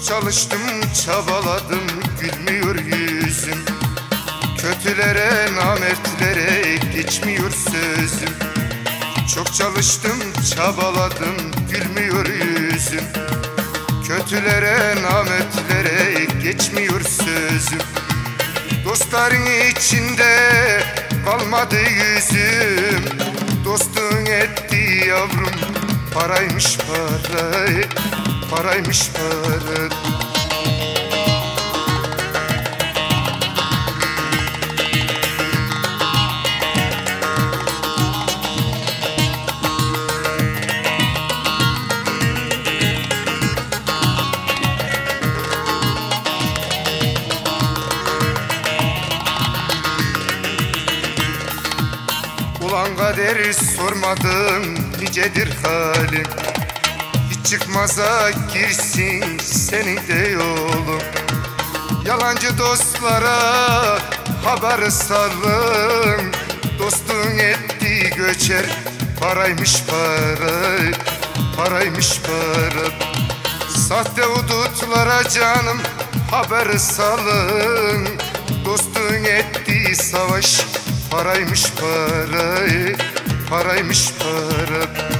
çalıştım, çabaladım, gülmüyor yüzüm. Kötülere, namertlere geçmiyor sözüm. Çok çalıştım, çabaladım, gülmüyor yüzüm. Kötülere, namertlere geçmiyor sözüm. Dostların içinde kalmadı yüzüm. Dostun etti yavrum, paraymış para, paraymış para. Ulan kader sormadım nicedir halim. Hiç çıkmaza girsin senin de yolun. Yalancı dostlara haber salın. Dostun ettiği göçer, paraymış para, paraymış para. Sahte hudutlara canım haber salın. Dostun ettiği savaş, paraymış para, paraymış para.